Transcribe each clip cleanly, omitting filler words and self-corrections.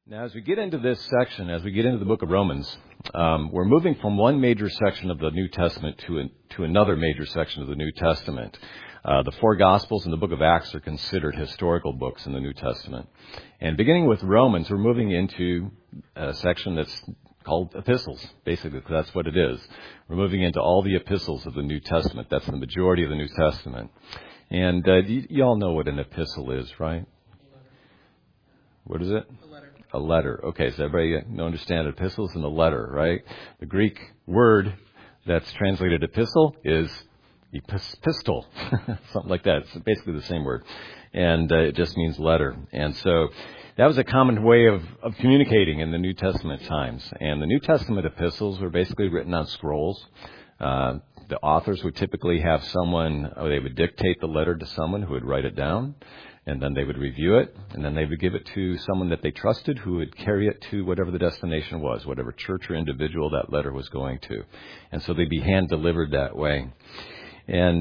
Now, as we get into this section, as we get into the book of Romans, we're moving from one major section of the New Testament to another major section of the New Testament. The four Gospels and the book of Acts are considered historical books in the New Testament. And beginning with Romans, we're moving into a section that's called epistles, basically, because that's what it is. We're moving into all the epistles of the New Testament. That's the majority of the New Testament. And you all know what an epistle is, right? What is it? A letter. Okay, so everybody understand epistles and a letter, right? The Greek word that's translated epistle is epistle, something like that. It's basically the same word, and it just means letter. And so that was a common way of communicating in the New Testament times. And the New Testament epistles were basically written on scrolls. The authors would typically have someone, or they would dictate the letter to someone who would write it down. And then they would review it, and then they would give it to someone that they trusted who would carry it to whatever the destination was, whatever church or individual that letter was going to. And so they'd be hand-delivered that way. And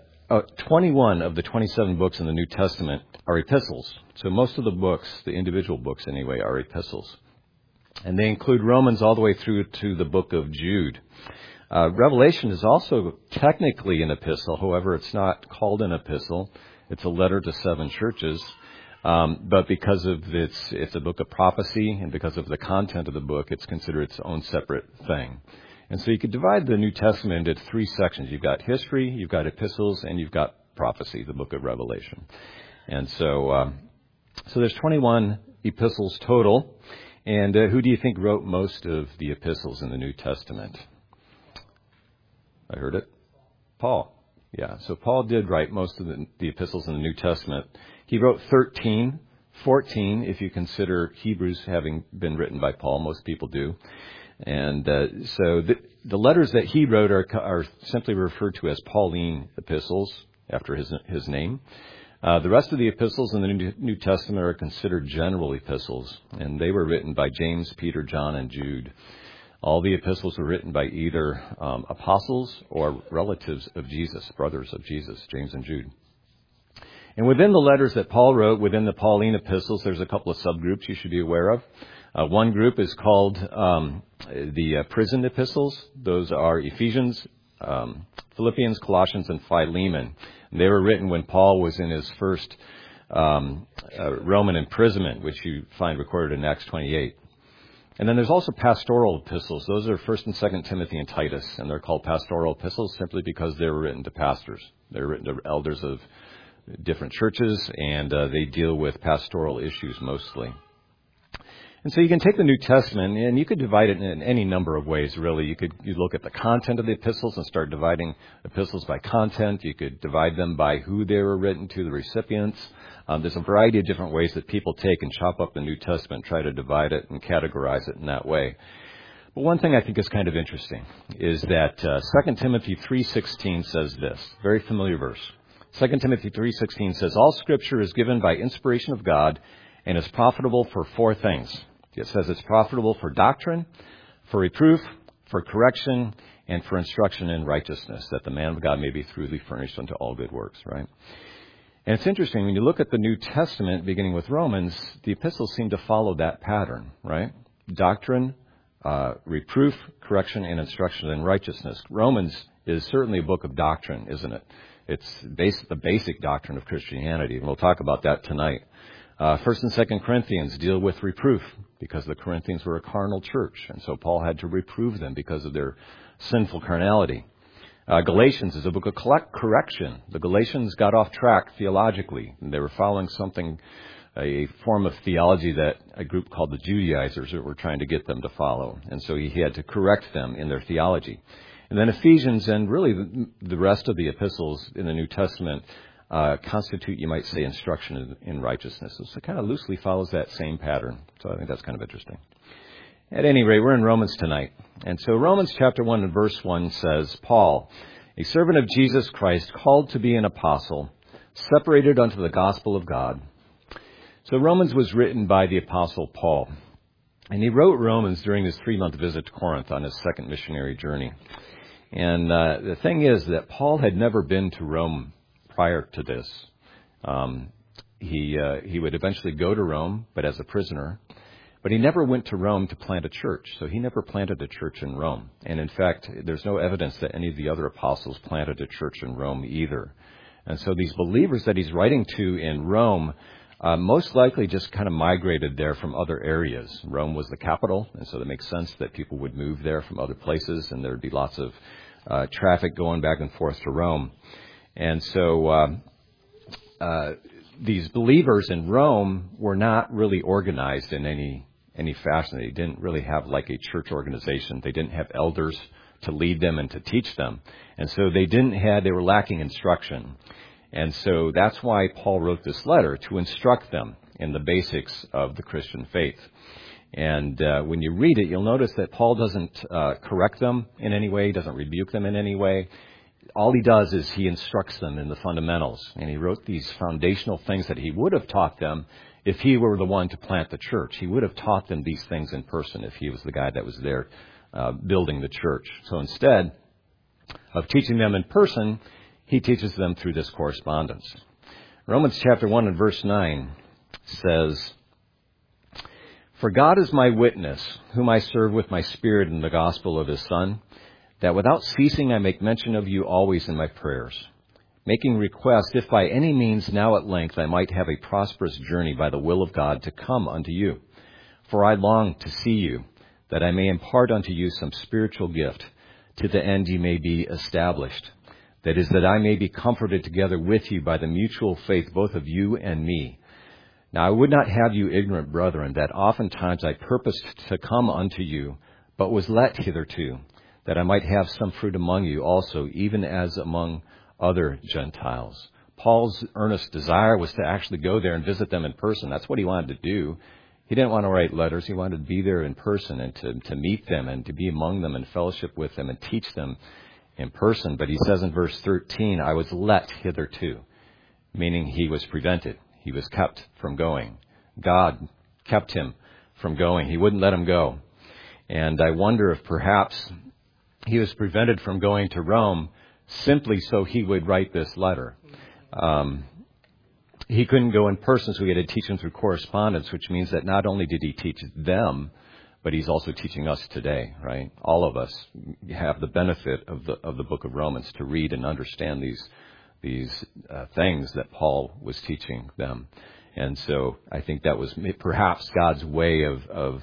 21 of the 27 books in the New Testament are epistles. So most of the books, the individual books anyway, are epistles. And they include Romans all the way through to the book of Jude. Revelation is also technically an epistle. However, it's not called an epistle. It's a letter to 7 churches, but because of it's a book of prophecy, and because of the content of the book, it's considered its own separate thing. And so you could divide the New Testament into 3 sections. You've got history, you've got epistles, and you've got prophecy, the book of Revelation. And so there's 21 epistles total. And who do you think wrote most of the epistles in the New Testament? I heard it. Paul. Yeah, so Paul did write most of the epistles in the New Testament. He wrote 14 if you consider Hebrews having been written by Paul. Most people do. And so the letters that he wrote are simply referred to as Pauline epistles, after his name. The rest of the epistles in the New Testament are considered general epistles, and they were written by James, Peter, John, and Jude. All the epistles were written by either apostles or relatives of Jesus, brothers of Jesus, James and Jude. And within the letters that Paul wrote, within the Pauline epistles, there's a couple of subgroups you should be aware of. One group is called the prison epistles. Those are Ephesians, Philippians, Colossians, and Philemon. And they were written when Paul was in his first Roman imprisonment, which you find recorded in Acts 28. And then there's also pastoral epistles. Those are 1st and 2nd Timothy and Titus, and they're called pastoral epistles simply because they were written to pastors. They're written to elders of different churches, and they deal with pastoral issues mostly. And so you can take the New Testament, and you could divide it in any number of ways, really. You look at the content of the epistles and start dividing epistles by content. You could divide them by who they were written to, the recipients. There's a variety of different ways that people take and chop up the New Testament, try to divide it and categorize it in that way. But one thing I think is kind of interesting is that 2 Timothy 3:16 says this, very familiar verse. 2 Timothy 3:16 says, "All Scripture is given by inspiration of God and is profitable for 4 things." It says it's profitable for doctrine, for reproof, for correction, and for instruction in righteousness, that the man of God may be truly furnished unto all good works, right? And it's interesting, when you look at the New Testament, beginning with Romans, the epistles seem to follow that pattern, right? Doctrine, reproof, correction, and instruction in righteousness. Romans is certainly a book of doctrine, isn't it? It's the basic doctrine of Christianity, and we'll talk about that tonight. 1st and 2nd Corinthians deal with reproof, because the Corinthians were a carnal church, and so Paul had to reprove them because of their sinful carnality. Galatians is a book of correction. The Galatians got off track theologically, and they were following a form of theology that a group called the Judaizers were trying to get them to follow, and so he had to correct them in their theology. And then Ephesians and really the rest of the epistles in the New Testament constitute, you might say, instruction in righteousness. So it kind of loosely follows that same pattern. So I think that's kind of interesting. At any rate, we're in Romans tonight. And so Romans chapter 1 and verse 1 says, "Paul, a servant of Jesus Christ, called to be an apostle, separated unto the gospel of God." So Romans was written by the apostle Paul. And he wrote Romans during his 3-month visit to Corinth on his second missionary journey. And the thing is that Paul had never been to Rome prior to this. He would eventually go to Rome, but as a prisoner. But he never went to Rome to plant a church. So he never planted a church in Rome. And in fact, there's no evidence that any of the other apostles planted a church in Rome either. And so these believers that he's writing to in Rome most likely just kind of migrated there from other areas. Rome was the capital, and so that makes sense that people would move there from other places, and there would be lots of traffic going back and forth to Rome. And so these believers in Rome were not really organized in any fashion. They didn't really have like a church organization. They didn't have elders to lead them and to teach them. And so they were lacking instruction. And so that's why Paul wrote this letter, to instruct them in the basics of the Christian faith. And when you read it, you'll notice that Paul doesn't correct them in any way, doesn't rebuke them in any way. All he does is he instructs them in the fundamentals. And he wrote these foundational things that he would have taught them if he were the one to plant the church. He would have taught them these things in person if he was the guy that was there building the church. So instead of teaching them in person, he teaches them through this correspondence. Romans chapter 1 and verse 9 says, "For God is my witness, whom I serve with my spirit in the gospel of his Son, that without ceasing I make mention of you always in my prayers, making request, if by any means now at length I might have a prosperous journey by the will of God to come unto you. For I long to see you, that I may impart unto you some spiritual gift, to the end ye may be established. That is, that I may be comforted together with you by the mutual faith both of you and me. Now I would not have you ignorant, brethren, that oftentimes I purposed to come unto you, but was let hitherto, that I might have some fruit among you also, even as among other Gentiles." Paul's earnest desire was to actually go there and visit them in person. That's what he wanted to do. He didn't want to write letters. He wanted to be there in person and to meet them and to be among them and fellowship with them and teach them in person. But he says in verse 13, "I was let hitherto," meaning he was prevented. He was kept from going. God kept him from going. He wouldn't let him go. And I wonder if perhaps he was prevented from going to Rome simply so he would write this letter. He couldn't go in person, so he had to teach them through correspondence, which means that not only did he teach them, but he's also teaching us today, right? All of us have the benefit of the book of Romans to read and understand these things that Paul was teaching them. And so I think that was perhaps God's way of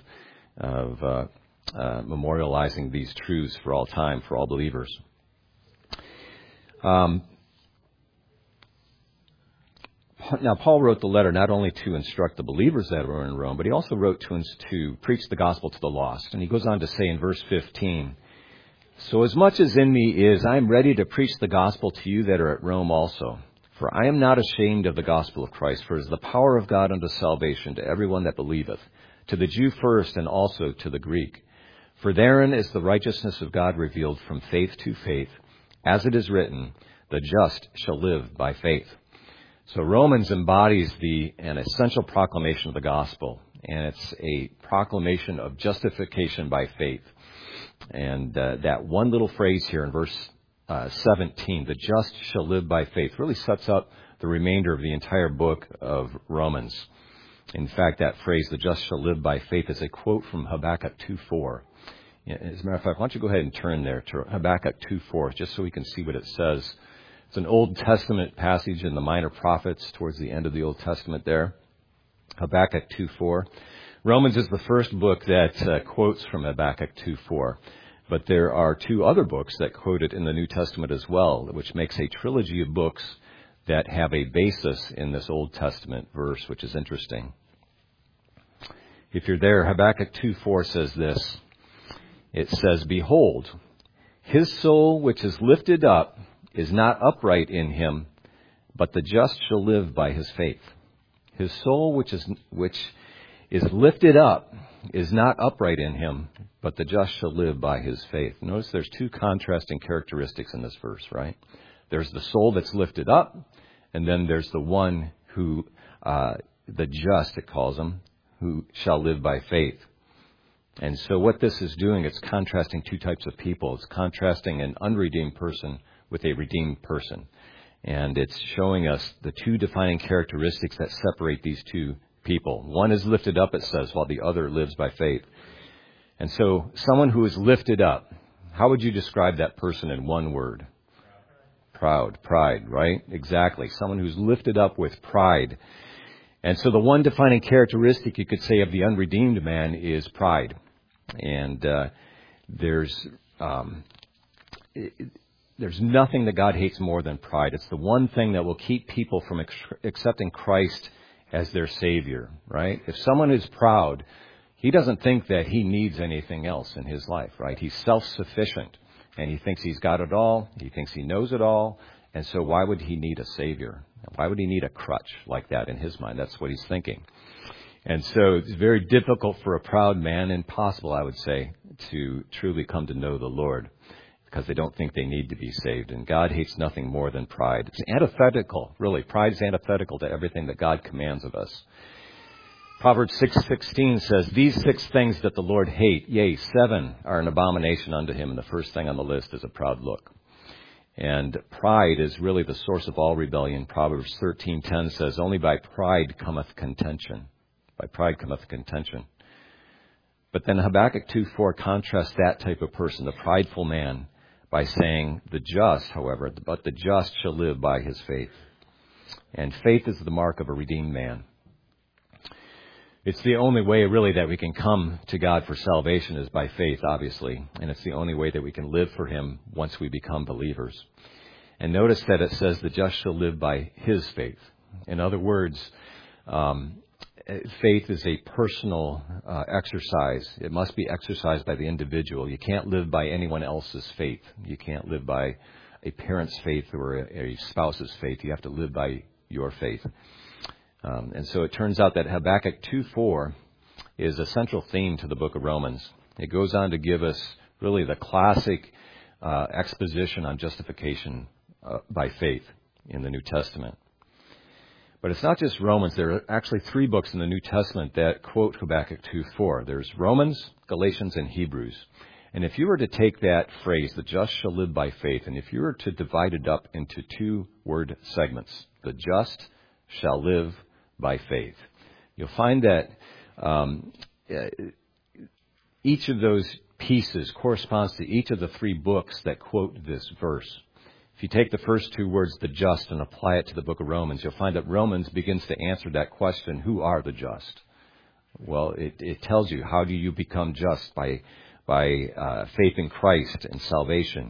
memorializing these truths for all time, for all believers. Now, Paul wrote the letter not only to instruct the believers that were in Rome, but he also wrote to preach the gospel to the lost. And he goes on to say in verse 15, "So as much as in me is, I am ready to preach the gospel to you that are at Rome also. For I am not ashamed of the gospel of Christ, for it is the power of God unto salvation to everyone that believeth, to the Jew first and also to the Greek. For therein is the righteousness of God revealed from faith to faith, as it is written, the just shall live by faith." So Romans embodies an essential proclamation of the gospel, and it's a proclamation of justification by faith. And that one little phrase here in verse 17, "the just shall live by faith," really sets up the remainder of the entire book of Romans. In fact, that phrase, "the just shall live by faith," is a quote from Habakkuk 2:4. As a matter of fact, why don't you go ahead and turn there to Habakkuk 2:4, just so we can see what it says. It's an Old Testament passage in the Minor Prophets towards the end of the Old Testament there. Habakkuk 2:4. Romans is the first book that quotes from Habakkuk 2:4. But there are two other books that quote it in the New Testament as well, which makes a trilogy of books that have a basis in this Old Testament verse, which is interesting. If you're there, Habakkuk 2:4 says this. It says, "Behold, his soul which is lifted up is not upright in him, but the just shall live by his faith. His soul which is lifted up is not upright in him, but the just shall live by his faith." Notice there's two contrasting characteristics in this verse, right? There's the soul that's lifted up, and then there's the one who, the just, it calls him, who shall live by faith. And so what this is doing, it's contrasting two types of people. It's contrasting an unredeemed person with a redeemed person. And it's showing us the two defining characteristics that separate these two people. One is lifted up, it says, while the other lives by faith. And so someone who is lifted up, how would you describe that person in one word? Proud, pride, right? Exactly. Someone who's lifted up with pride. And so the one defining characteristic you could say of the unredeemed man is pride. And there's nothing that God hates more than pride. It's the one thing that will keep people from accepting Christ as their Savior, right? If someone is proud, he doesn't think that he needs anything else in his life, right? He's self-sufficient, and he thinks he's got it all. He thinks he knows it all. And so why would he need a Savior? Why would he need a crutch like that in his mind? That's what he's thinking. And so it's very difficult for a proud man, impossible, I would say, to truly come to know the Lord, because they don't think they need to be saved. And God hates nothing more than pride. It's antithetical, really. Pride is antithetical to everything that God commands of us. Proverbs 6:16 says, "These 6 things that the Lord hate, yea, 7 are an abomination unto him." And the first thing on the list is a proud look. And pride is really the source of all rebellion. Proverbs 13:10 says, "Only by pride cometh contention." By pride cometh contention. But then Habakkuk 2:4 contrasts that type of person, the prideful man, by saying, "The just, however, but the just shall live by his faith." And faith is the mark of a redeemed man. It's the only way, really, that we can come to God for salvation is by faith, obviously. And it's the only way that we can live for him once we become believers. And notice that it says the just shall live by his faith. In other words, faith is a personal exercise. It must be exercised by the individual. You can't live by anyone else's faith. You can't live by a parent's faith or a spouse's faith. You have to live by your faith. And so it turns out that Habakkuk 2:4 is a central theme to the book of Romans. It goes on to give us really the classic exposition on justification by faith in the New Testament. But it's not just Romans. There are actually 3 books in the New Testament that quote Habakkuk 2:4. There's Romans, Galatians, and Hebrews. And if you were to take that phrase, the just shall live by faith, and if you were to divide it up into 2-word segments, the just shall live by faith, you'll find that each of those pieces corresponds to each of the 3 books that quote this verse. If you take the first 2 words, the just, and apply it to the book of Romans, you'll find that Romans begins to answer that question, who are the just? Well, it tells you, how do you become just? By faith in Christ and salvation.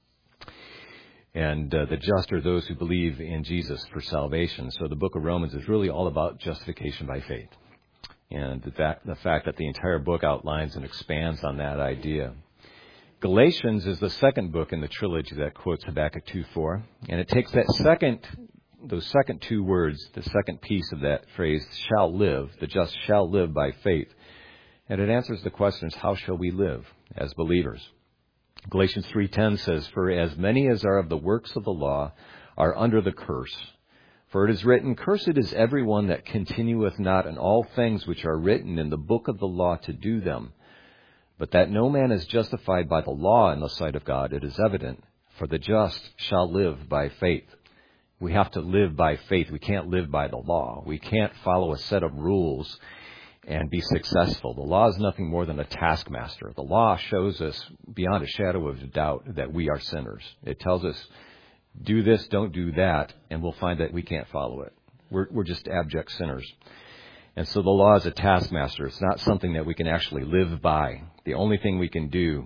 And the just are those who believe in Jesus for salvation. So the book of Romans is really all about justification by faith. And the fact that the entire book outlines and expands on that idea. Galatians is the second book in the trilogy that quotes Habakkuk 2:4. And it takes those second 2 words, the second piece of that phrase, shall live, the just shall live by faith. And it answers the questions, how shall we live as believers? Galatians 3:10 says, "For as many as are of the works of the law are under the curse. For it is written, Cursed is everyone that continueth not in all things which are written in the book of the law to do them. But that no man is justified by the law in the sight of God, it is evident. For the just shall live by faith." We have to live by faith. We can't live by the law. We can't follow a set of rules and be successful. The law is nothing more than a taskmaster. The law shows us beyond a shadow of a doubt that we are sinners. It tells us, do this, don't do that, and we'll find that we can't follow it. We're just abject sinners. And so the law is a taskmaster. It's not something that we can actually live by. The only thing we can do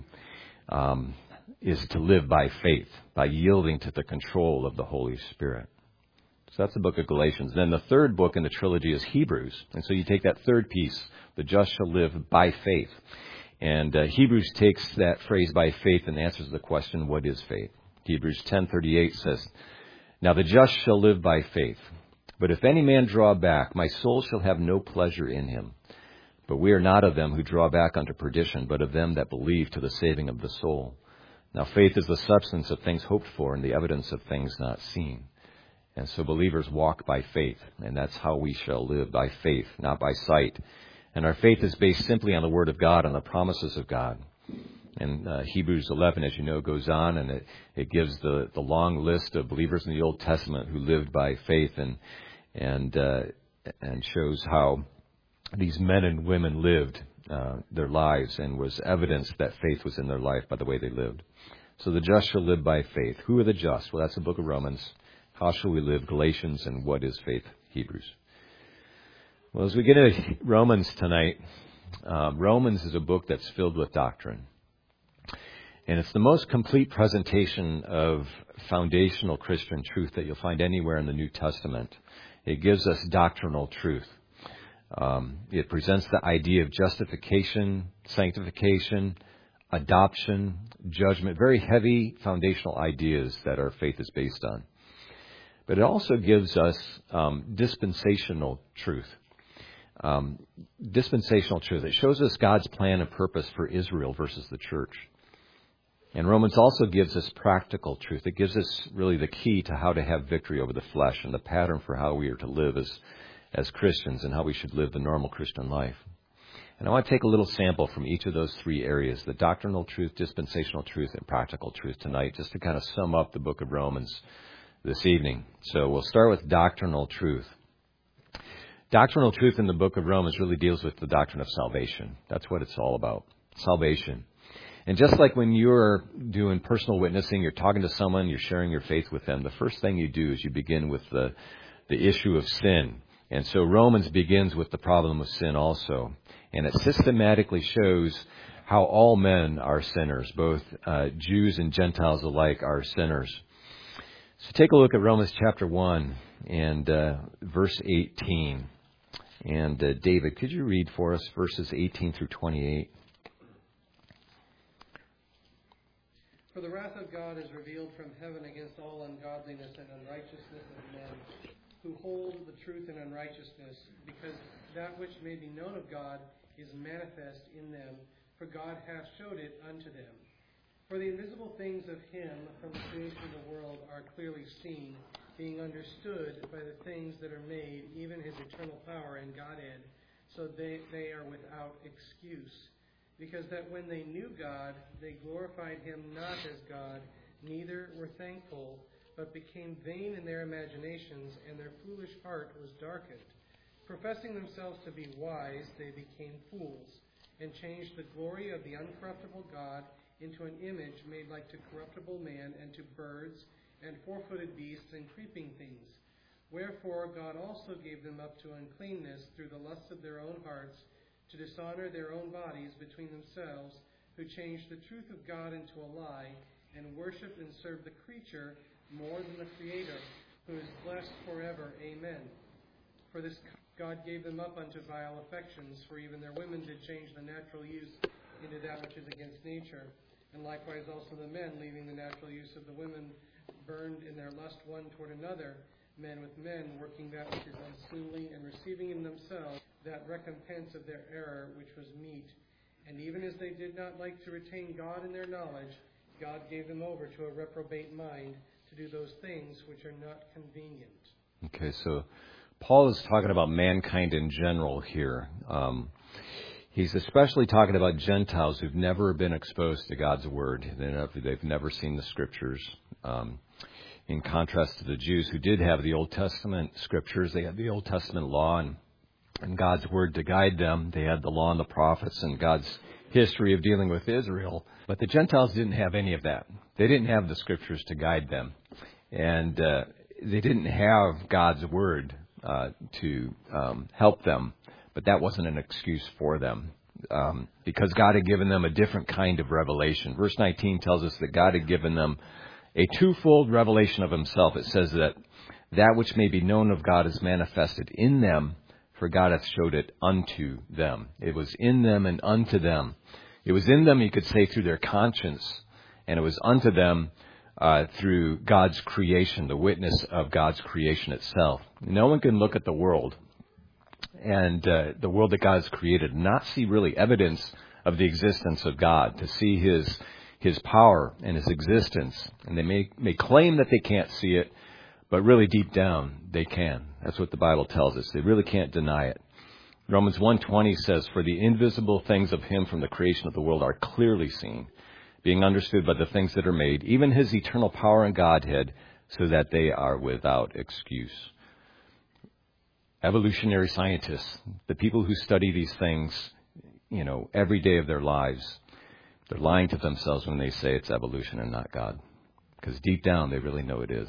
is to live by faith, by yielding to the control of the Holy Spirit. So that's the book of Galatians. Then the third book in the trilogy is Hebrews. And so you take that third piece, the just shall live by faith. And Hebrews takes that phrase by faith and answers the question, what is faith? Hebrews 10:38 says, "Now the just shall live by faith. But if any man draw back, my soul shall have no pleasure in him. But we are not of them who draw back unto perdition, but of them that believe to the saving of the soul. Now faith is the substance of things hoped for and the evidence of things not seen." And so believers walk by faith, and that's how we shall live, by faith, not by sight. And our faith is based simply on the Word of God, on the promises of God. And Hebrews 11, as you know, goes on, and it gives the long list of believers in the Old Testament who lived by faith, and shows how these men and women lived their lives, and was evidence that faith was in their life by the way they lived. So the just shall live by faith. Who are the just? Well, that's the book of Romans. How shall we live? Galatians. And what is faith? Hebrews. Well, as we get into Romans tonight, Romans is a book that's filled with doctrine. And it's the most complete presentation of foundational Christian truth that you'll find anywhere in the New Testament. It gives us doctrinal truth. It presents the idea of justification, sanctification, adoption, judgment, very heavy foundational ideas that our faith is based on. But it also gives us dispensational truth. Dispensational truth. It shows us God's plan and purpose for Israel versus the church. And Romans also gives us practical truth. It gives us really the key to how to have victory over the flesh and the pattern for how we are to live as Christians and how we should live the normal Christian life. And I want to take a little sample from each of those three areas, the doctrinal truth, dispensational truth, and practical truth tonight, just to kind of sum up the book of Romans this evening. So we'll start with doctrinal truth. Doctrinal truth in the book of Romans really deals with the doctrine of salvation. That's what it's all about, salvation. And just like when you're doing personal witnessing, you're talking to someone, you're sharing your faith with them, the first thing you do is you begin with the issue of sin. And so Romans begins with the problem of sin also. And it systematically shows how all men are sinners, both Jews and Gentiles alike are sinners. So take a look at Romans chapter 1 and verse 18. And David, could you read for us verses 18 through 28? For the wrath of God is revealed from heaven against all ungodliness and unrighteousness of men, who hold the truth in unrighteousness, because that which may be known of God is manifest in them, for God hath showed it unto them. For the invisible things of him from the creation of the world are clearly seen, being understood by the things that are made, even his eternal power and Godhead, so they are without excuse. Because that when they knew God, they glorified him not as God, neither were thankful, but became vain in their imaginations, and their foolish heart was darkened. Professing themselves to be wise, they became fools, and changed the glory of the uncorruptible God into an image made like to corruptible man, and to birds, and four-footed beasts, and creeping things. Wherefore God also gave them up to uncleanness through the lusts of their own hearts, to dishonor their own bodies between themselves, who changed the truth of God into a lie, and worshipped and served the creature more than the Creator, who is blessed forever. Amen. For this God gave them up unto vile affections, for even their women did change the natural use into that which is against nature. And likewise also the men, leaving the natural use of the women, burned in their lust one toward another, men with men, working that which is unseemly, and receiving in themselves that recompense of their error which was meet. And even as they did not like to retain God in their knowledge, God gave them over to a reprobate mind to do those things which are not convenient. Okay, so Paul is talking about mankind in general here. He's especially talking about Gentiles who've never been exposed to God's Word. They've never seen the Scriptures. In contrast to the Jews who did have the Old Testament Scriptures, they had the Old Testament law and God's Word to guide them. They had the law and the prophets and God's history of dealing with Israel. But the Gentiles didn't have any of that. They didn't have the Scriptures to guide them. And they didn't have God's Word to help them. But that wasn't an excuse for them. Because God had given them a different kind of revelation. Verse 19 tells us that God had given them a twofold revelation of himself. It says that which may be known of God is manifested in them, for God hath showed it unto them. It was in them and unto them. It was in them, you could say, through their conscience, and it was unto them through God's creation, the witness of God's creation itself. No one can look at the world and the world that God has created and not see really evidence of the existence of God, to see His power and His existence. And they may claim that they can't see it, but really deep down they can. That's what the Bible tells us. They really can't deny it. Romans 1:20 says, "For the invisible things of Him from the creation of the world are clearly seen, being understood by the things that are made, even His eternal power and Godhead, so that they are without excuse." evolutionary scientists, the people who study these things, every day of their lives, they're lying to themselves when they say it's evolution and not God. Because deep down, they really know it is.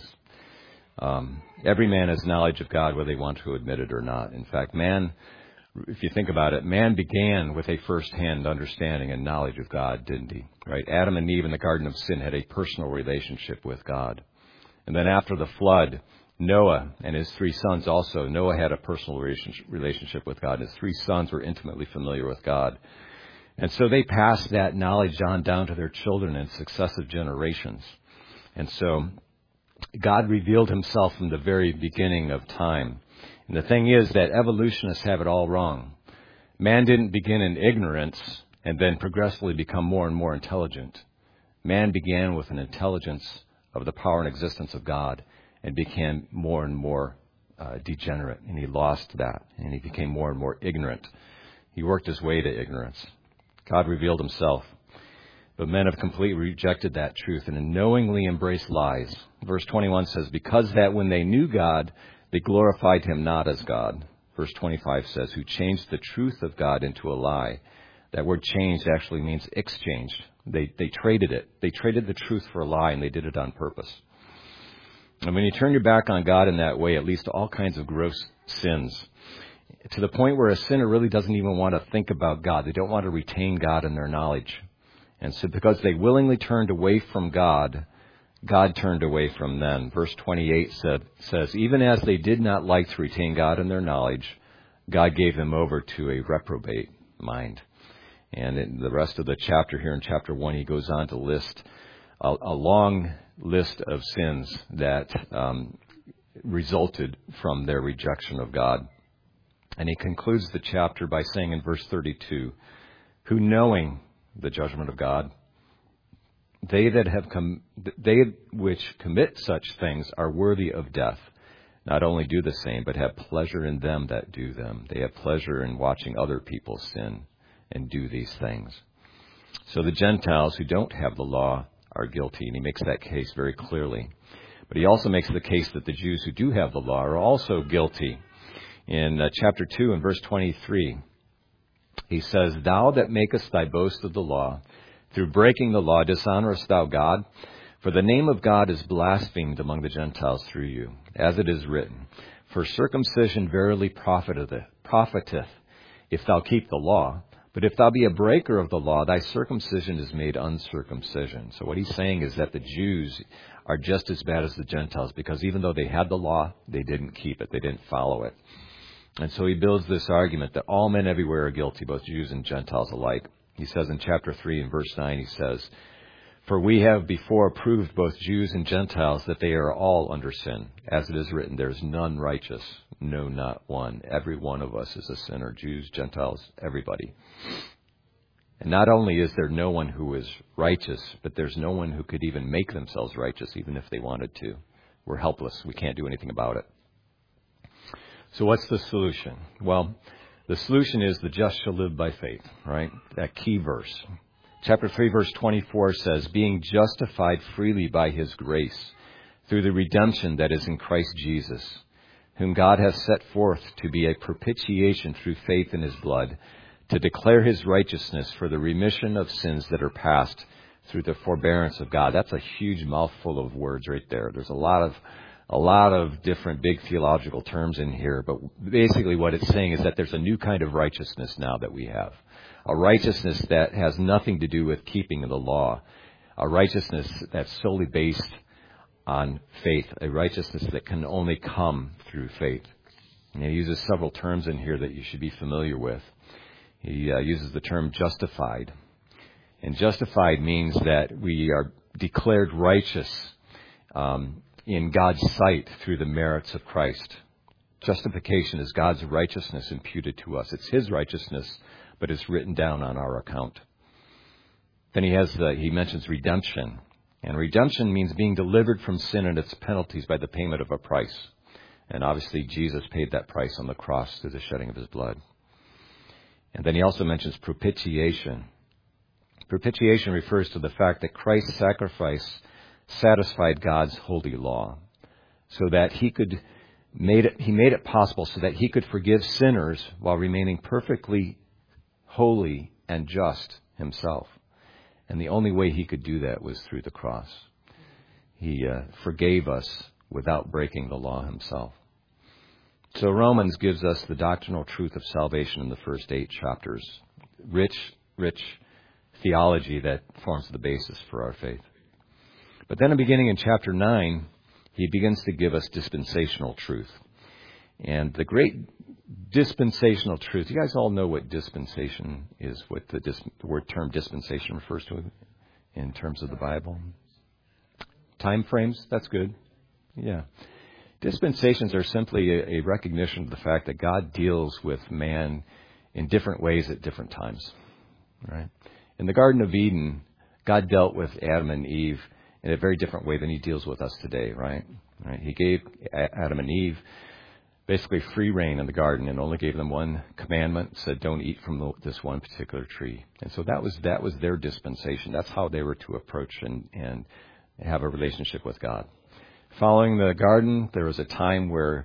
Every man has knowledge of God, whether they want to admit it or not. In fact, man, if you think about it, man began with a first-hand understanding and knowledge of God, didn't he? Right? Adam and Eve in the Garden of Sin had a personal relationship with God. And then after the flood, Noah and his 3 sons also. Noah had a personal relationship with God. His 3 sons were intimately familiar with God. And so they passed that knowledge on down to their children in successive generations. And so God revealed himself from the very beginning of time. And the thing is that evolutionists have it all wrong. Man didn't begin in ignorance and then progressively become more and more intelligent. Man began with an intelligence of the power and existence of God and became more and more degenerate. And he lost that. And he became more and more ignorant. He worked his way to ignorance. God revealed himself. But men have completely rejected that truth and knowingly embraced lies. Verse 21 says, because that when they knew God, they glorified him not as God. Verse 25 says, who changed the truth of God into a lie. That word changed actually means exchanged. They traded it. They traded the truth for a lie, and they did it on purpose. And when you turn your back on God in that way, it leads to all kinds of gross sins, to the point where a sinner really doesn't even want to think about God. They don't want to retain God in their knowledge. And so because they willingly turned away from God, God turned away from them. Verse 28 says, even as they did not like to retain God in their knowledge, God gave them over to a reprobate mind. And in the rest of the chapter here in chapter 1, he goes on to list a long list of sins that resulted from their rejection of God. And he concludes the chapter by saying in verse 32, who knowing the judgment of God, they which commit such things are worthy of death, not only do the same, but have pleasure in them that do them. They have pleasure in watching other people sin and do these things. So the Gentiles who don't have the law are guilty, and he makes that case very clearly. But he also makes the case that the Jews who do have the law are also guilty. In chapter 2 and verse 23, he says, thou that makest thy boast of the law, through breaking the law dishonorest thou God? For the name of God is blasphemed among the Gentiles through you, as it is written, for circumcision verily profiteth, if thou keep the law. But if thou be a breaker of the law, thy circumcision is made uncircumcision. So what he's saying is that the Jews are just as bad as the Gentiles, because even though they had the law, they didn't keep it. They didn't follow it. And so he builds this argument that all men everywhere are guilty, both Jews and Gentiles alike. He says in chapter 3 and verse 9, he says, for we have before proved both Jews and Gentiles that they are all under sin. As it is written, there is none righteous, no, not one. Every one of us is a sinner, Jews, Gentiles, everybody. And not only is there no one who is righteous, but there's no one who could even make themselves righteous, even if they wanted to. We're helpless. We can't do anything about it. So what's the solution? Well, the solution is the just shall live by faith, right? That key verse. Chapter 3, verse 24 says, being justified freely by his grace, through the redemption that is in Christ Jesus, whom God has set forth to be a propitiation through faith in his blood, to declare his righteousness for the remission of sins that are past through the forbearance of God. That's a huge mouthful of words right there. There's a lot of different big theological terms in here, but basically what it's saying is that there's a new kind of righteousness now that we have. A righteousness that has nothing to do with keeping the law. A righteousness that's solely based on faith. A righteousness that can only come through faith. And he uses several terms in here that you should be familiar with. He uses the term justified. And justified means that we are declared righteous in God's sight through the merits of Christ. Justification is God's righteousness imputed to us. It's his righteousness, but it's written down on our account. Then he mentions redemption. And redemption means being delivered from sin and its penalties by the payment of a price. And obviously Jesus paid that price on the cross through the shedding of his blood. And then he also mentions propitiation. Propitiation refers to the fact that Christ's sacrifice satisfied God's holy law, so that he could He made it possible so that he could forgive sinners while remaining perfectly holy and just himself. And the only way he could do that was through the cross. He forgave us without breaking the law himself. So Romans gives us the doctrinal truth of salvation in the first 8 chapters. Rich theology that forms the basis for our faith. But then beginning in chapter 9, he begins to give us dispensational truth. And the great dispensational truth, you guys all know what dispensation is, what the word term dispensation refers to in terms of the Bible. Time frames, that's good. Yeah. Dispensations are simply a recognition of the fact that God deals with man in different ways at different times. Right? In the Garden of Eden, God dealt with Adam and Eve in a very different way than he deals with us today, right? He gave Adam and Eve basically free reign in the garden and only gave them one commandment, said don't eat from this one particular tree. And so that was their dispensation. That's how they were to approach and have a relationship with God. Following the garden, there was a time where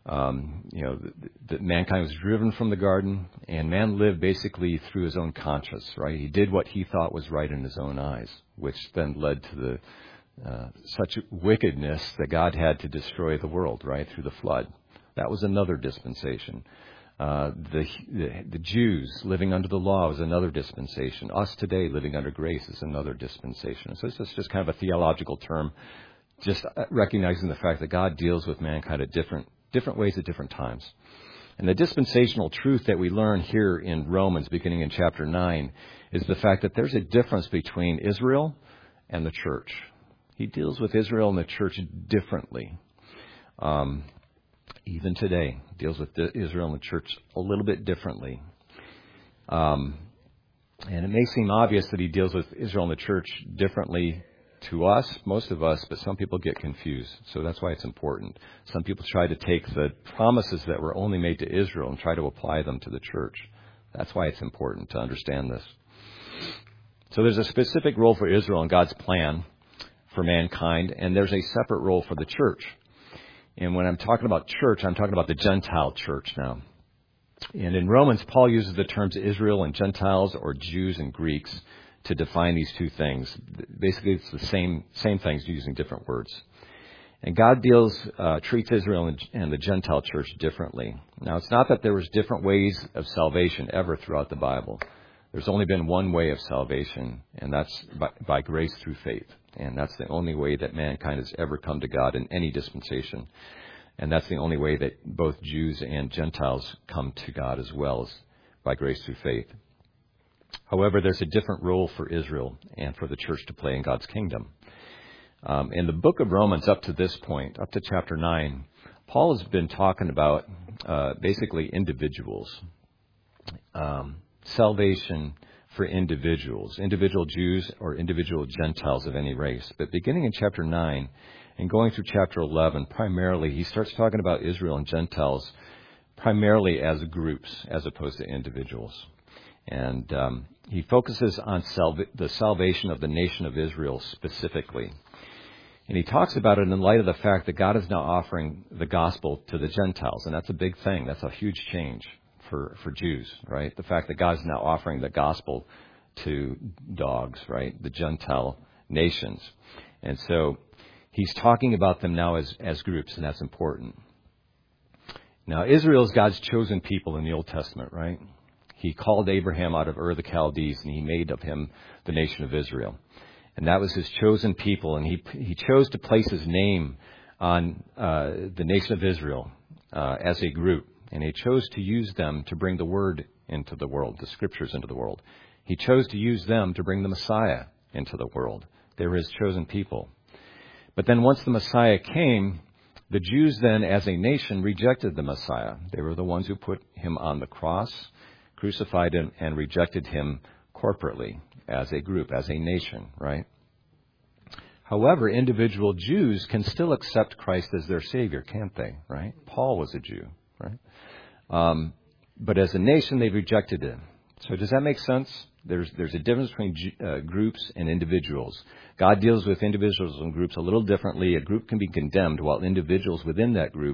that mankind was driven from the garden, and man lived basically through his own conscience, right? He did what he thought was right in his own eyes, which then led to such wickedness that God had to destroy the world, right, through the flood. That was another dispensation. The Jews living under the law was another dispensation. Us today living under grace is another dispensation. So it's just kind of a theological term, just recognizing the fact that God deals with mankind at different ways at different times. And the dispensational truth that we learn here in Romans, beginning in chapter 9, is the fact that there's a difference between Israel and the church. He deals with Israel and the church differently. Even today, deals with Israel and the church a little bit differently. And it may seem obvious that he deals with Israel and the church differently to us, most of us, but some people get confused. So that's why it's important. Some people try to take the promises that were only made to Israel and try to apply them to the church. That's why it's important to understand this. So there's a specific role for Israel in God's plan for mankind, and there's a separate role for the church. And when I'm talking about church, I'm talking about the Gentile church now. And in Romans, Paul uses the terms Israel and Gentiles, or Jews and Greeks, to define these two things. Basically, it's the same things using different words. And God treats Israel and the Gentile church differently. Now, it's not that there was different ways of salvation ever throughout the Bible. There's only been one way of salvation, and that's by grace through faith. And that's the only way that mankind has ever come to God in any dispensation. And that's the only way that both Jews and Gentiles come to God as well, as by grace through faith. However, there's a different role for Israel and for the church to play in God's kingdom. In the book of Romans, up to this point, up to chapter 9, Paul has been talking about basically individuals. Salvation for individuals, individual Jews or individual Gentiles of any race. But beginning in chapter 9 and going through chapter 11, primarily he starts talking about Israel and Gentiles primarily as groups as opposed to individuals. And he focuses on the salvation of the nation of Israel specifically. And he talks about it in light of the fact that God is now offering the gospel to the Gentiles. And that's a big thing. That's a huge change for Jews, right? The fact that God is now offering the gospel to dogs, right? The Gentile nations. And so he's talking about them now as groups, and that's important. Now, Israel is God's chosen people in the Old Testament, right? He called Abraham out of Ur the Chaldees, and he made of him the nation of Israel. And that was his chosen people, and he chose to place his name on the nation of Israel as a group. And he chose to use them to bring the word into the world, the scriptures into the world. He chose to use them to bring the Messiah into the world. They were his chosen people. But then once the Messiah came, the Jews then as a nation rejected the Messiah. They were the ones who put him on the cross, crucified him, and rejected him corporately as a group, as a nation, right? However, individual Jews can still accept Christ as their Savior, can't they, right? Paul was a Jew, right? But as a nation, they rejected him. So does that make sense? There's a difference between groups and individuals. God deals with individuals and groups a little differently. A group can be condemned while individuals within that group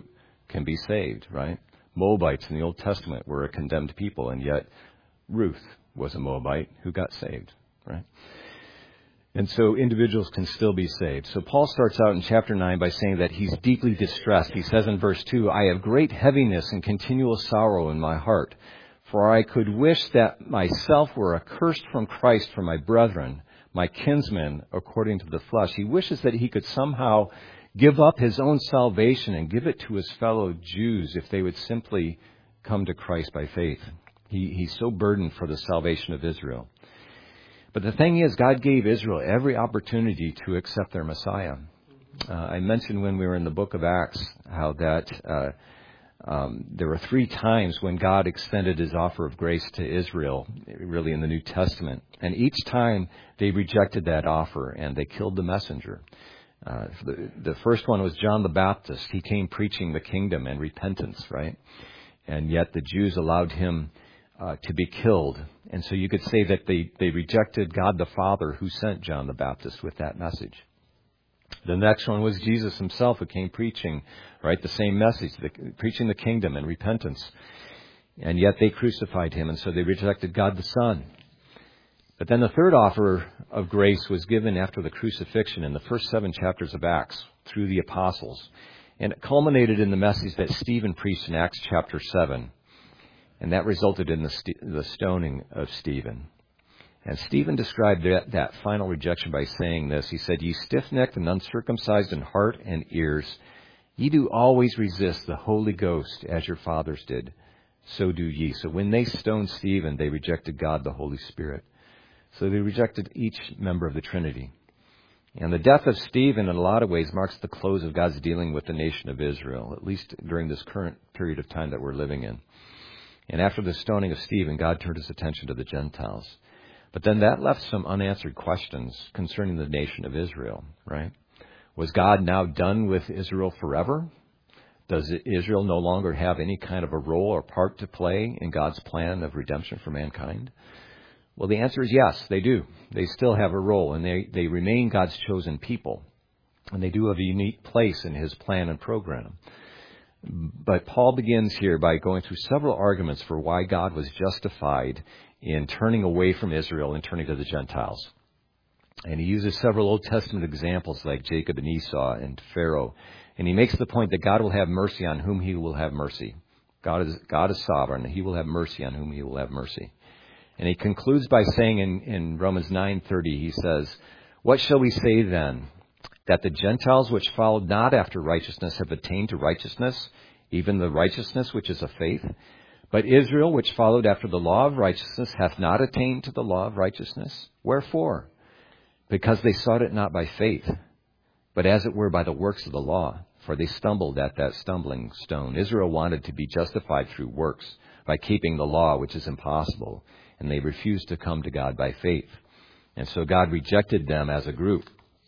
can be saved, right? Moabites in the Old Testament were a condemned people, and yet Ruth was a Moabite who got saved, right? And so individuals can still be saved. So Paul starts out in chapter 9 by saying that he's deeply distressed. He says in verse 2, I have great heaviness and continual sorrow in my heart, for I could wish that myself were accursed from Christ for my brethren, my kinsmen, according to the flesh. He wishes that he could somehow give up his own salvation and give it to his fellow Jews if they would simply come to Christ by faith. He's so burdened for the salvation of Israel. But the thing is, God gave Israel every opportunity to accept their Messiah. I mentioned when we were in the book of Acts how that there were 3 times when God extended his offer of grace to Israel, really in the New Testament. And each time they rejected that offer and they killed the messenger. The first one was John the Baptist. He came preaching the kingdom and repentance, right? And yet the Jews allowed him to be killed. And so you could say that they rejected God the Father who sent John the Baptist with that message. The next one was Jesus himself who came preaching, right, the same message, preaching the kingdom and repentance. And yet they crucified him, and so they rejected God the Son. But then the third offer of grace was given after the crucifixion in the first 7 chapters of Acts through the apostles. And it culminated in the message that Stephen preached in Acts chapter 7. And that resulted in the stoning of Stephen. And Stephen described that final rejection by saying this. He said, Ye stiff-necked and uncircumcised in heart and ears, ye do always resist the Holy Ghost as your fathers did. So do ye. So when they stoned Stephen, they rejected God, the Holy Spirit. So they rejected each member of the Trinity. And the death of Stephen, in a lot of ways, marks the close of God's dealing with the nation of Israel, at least during this current period of time that we're living in. And after the stoning of Stephen, God turned his attention to the Gentiles. But then that left some unanswered questions concerning the nation of Israel, right? Was God now done with Israel forever? Does Israel no longer have any kind of a role or part to play in God's plan of redemption for mankind? Well, the answer is yes, they do. They still have a role, and they remain God's chosen people. And they do have a unique place in his plan and program. But Paul begins here by going through several arguments for why God was justified in turning away from Israel and turning to the Gentiles. And he uses several Old Testament examples like Jacob and Esau and Pharaoh. And he makes the point that God will have mercy on whom he will have mercy. God is sovereign. He will have mercy on whom he will have mercy. And he concludes by saying in Romans 9:30, he says, What shall we say then? That the Gentiles which followed not after righteousness have attained to righteousness, even the righteousness which is of faith? But Israel, which followed after the law of righteousness, hath not attained to the law of righteousness. Wherefore? Because they sought it not by faith, but as it were by the works of the law. For they stumbled at that stumbling stone. Israel wanted to be justified through works, by keeping the law, which is impossible. And they refused to come to God by faith. And so God rejected them as a group.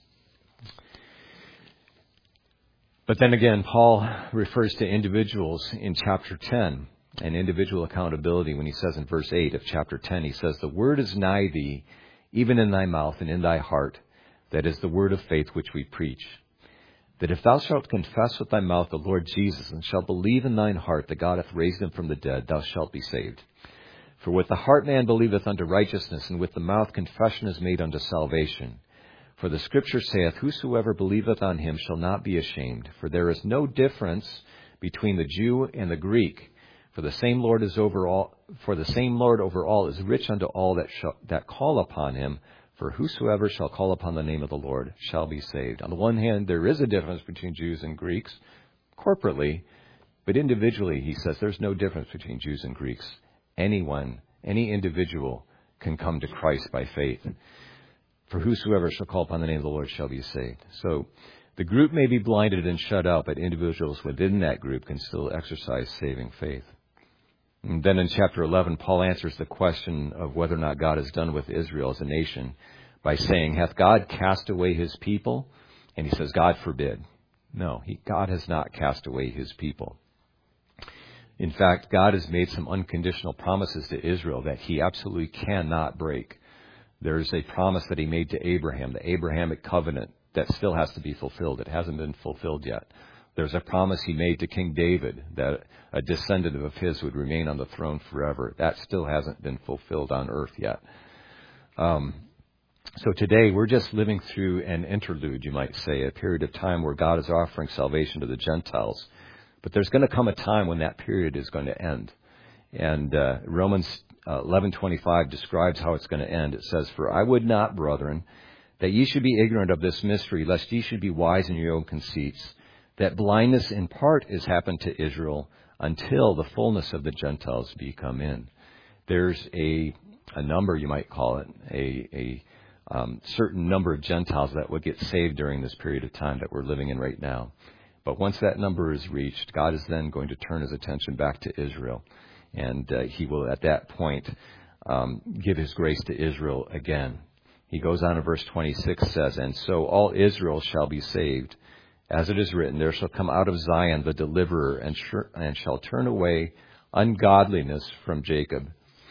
But then again, Paul refers to individuals in chapter 10 and individual accountability when he says in verse 8 of chapter 10, he says, The word is nigh thee, even in thy mouth and in thy heart, that is the word of faith which we preach. That if thou shalt confess with thy mouth the Lord Jesus, and shalt believe in thine heart that God hath raised him from the dead, thou shalt be saved. For with the heart man believeth unto righteousness, and with the mouth confession is made unto salvation. For the Scripture saith, Whosoever believeth on him shall not be ashamed. For there is no difference between the Jew and the Greek. For the same Lord over all is rich unto all that call upon him. For whosoever shall call upon the name of the Lord shall be saved. On the one hand, there is a difference between Jews and Greeks, corporately, but individually, he says, there's no difference between Jews and Greeks. Anyone, any individual can come to Christ by faith. For whosoever shall call upon the name of the Lord shall be saved. So the group may be blinded and shut out, but individuals within that group can still exercise saving faith. And then in chapter 11, Paul answers the question of whether or not God is done with Israel as a nation by saying, Hath God cast away his people? And he says, God forbid. No, God has not cast away his people. In fact, God has made some unconditional promises to Israel that he absolutely cannot break. There's a promise that he made to Abraham, the Abrahamic covenant, that still has to be fulfilled. It hasn't been fulfilled yet. There's a promise he made to King David that a descendant of his would remain on the throne forever. That still hasn't been fulfilled on earth yet. So today we're just living through an interlude, you might say, a period of time where God is offering salvation to the Gentiles. But there's going to come a time when that period is going to end. And Romans 11:25 describes how it's going to end. It says, "For I would not, brethren, that ye should be ignorant of this mystery, lest ye should be wise in your own conceits, that blindness in part is happened to Israel until the fullness of the Gentiles be come in." There's a number, you might call it, a certain number of Gentiles that would get saved during this period of time that we're living in right now. But once that number is reached, God is then going to turn his attention back to Israel. And he will, at that point, give his grace to Israel again. He goes on in verse 26, says, "And so all Israel shall be saved. As it is written, there shall come out of Zion the deliverer, and shall turn away ungodliness from Jacob.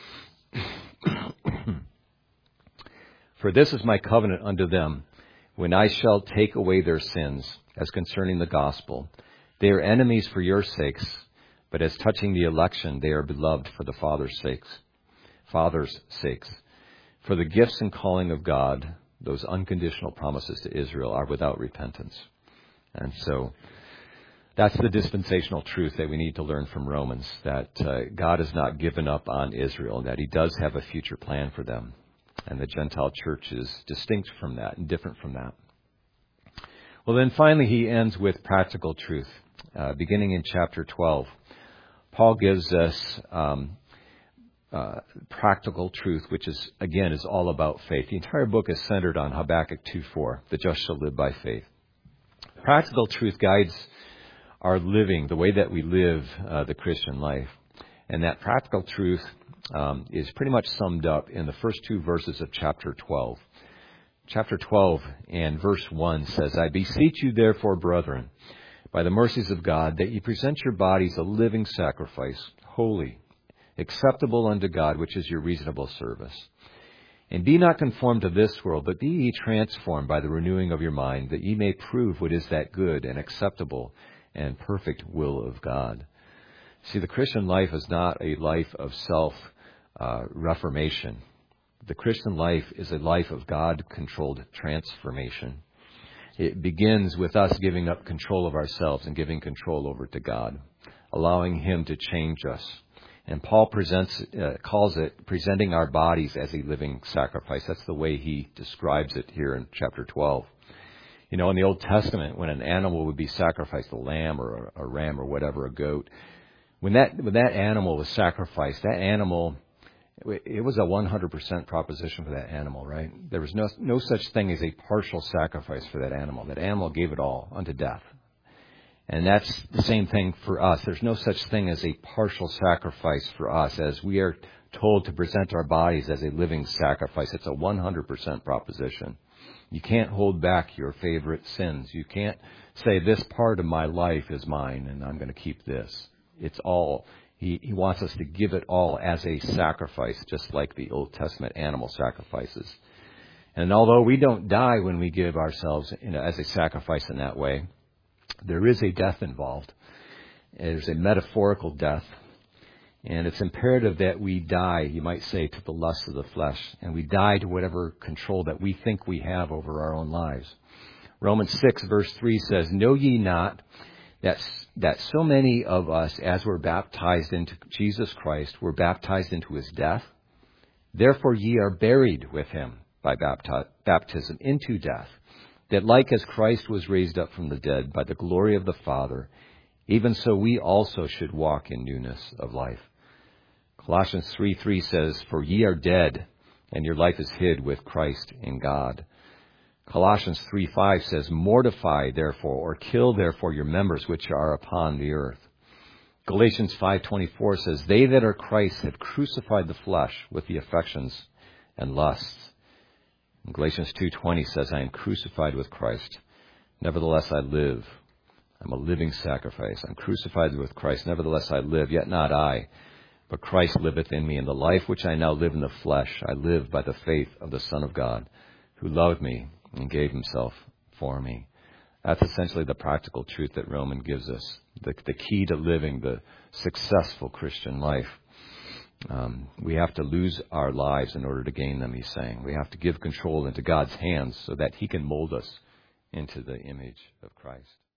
For this is my covenant unto them, when I shall take away their sins, as concerning the gospel. They are enemies for your sakes, but as touching the election, they are beloved for the Father's sakes. For the gifts and calling of God, those unconditional promises to Israel, are without repentance." And so that's the dispensational truth that we need to learn from Romans, that God has not given up on Israel, and that he does have a future plan for them. And the Gentile church is distinct from that and different from that. Well, then finally he ends with practical truth. Beginning in chapter 12, Paul gives us practical truth, which is, again, is all about faith. The entire book is centered on Habakkuk 2:4, "The just shall live by faith." Practical truth guides our living, the way that we live the Christian life. And that practical truth is pretty much summed up in the first two verses of chapter 12. Chapter 12 and verse 1 says, "I beseech you therefore, brethren, by the mercies of God, that ye present your bodies a living sacrifice, holy, acceptable unto God, which is your reasonable service. And be not conformed to this world, but be ye transformed by the renewing of your mind, that ye may prove what is that good and acceptable and perfect will of God." See, the Christian life is not a life of self-reformation. The Christian life is a life of God-controlled transformation. It begins with us giving up control of ourselves and giving control over to God, allowing him to change us. And Paul calls it presenting our bodies as a living sacrifice. That's the way he describes it here in chapter 12. You know, in the Old Testament, when an animal would be sacrificed, a lamb or a ram or whatever, a goat, when that animal was sacrificed, that animal, it was a 100% proposition for that animal, right? There was no such thing as a partial sacrifice for that animal. That animal gave it all unto death. And that's the same thing for us. There's no such thing as a partial sacrifice for us, as we are told to present our bodies as a living sacrifice. It's a 100% proposition. You can't hold back your favorite sins. You can't say, this part of my life is mine and I'm going to keep this. It's all. He wants us to give it all as a sacrifice, just like the Old Testament animal sacrifices. And although we don't die when we give ourselves as a sacrifice in that way, there is a death involved. There's a metaphorical death. And it's imperative that we die, you might say, to the lust of the flesh. And we die to whatever control that we think we have over our own lives. Romans 6 verse 3 says, "Know ye not that so many of us, as were baptized into Jesus Christ, were baptized into his death? Therefore ye are buried with him by baptism into death, that like as Christ was raised up from the dead by the glory of the Father, even so we also should walk in newness of life." Colossians 3:3 says, "For ye are dead, and your life is hid with Christ in God." Colossians 3:5 says, "Mortify therefore, or kill therefore your members which are upon the earth." Galatians 5:24 says, "They that are Christ have crucified the flesh with the affections and lusts." And Galatians 2:20 says, "I am crucified with Christ. Nevertheless I live. I'm a living sacrifice. I'm crucified with Christ. Nevertheless I live, yet not I, but Christ liveth in me. And the life which I now live in the flesh, I live by the faith of the Son of God, who loved me and gave himself for me." That's essentially the practical truth that Roman gives us, the key to living the successful Christian life. We have to lose our lives in order to gain them, he's saying. We have to give control into God's hands so that he can mold us into the image of Christ.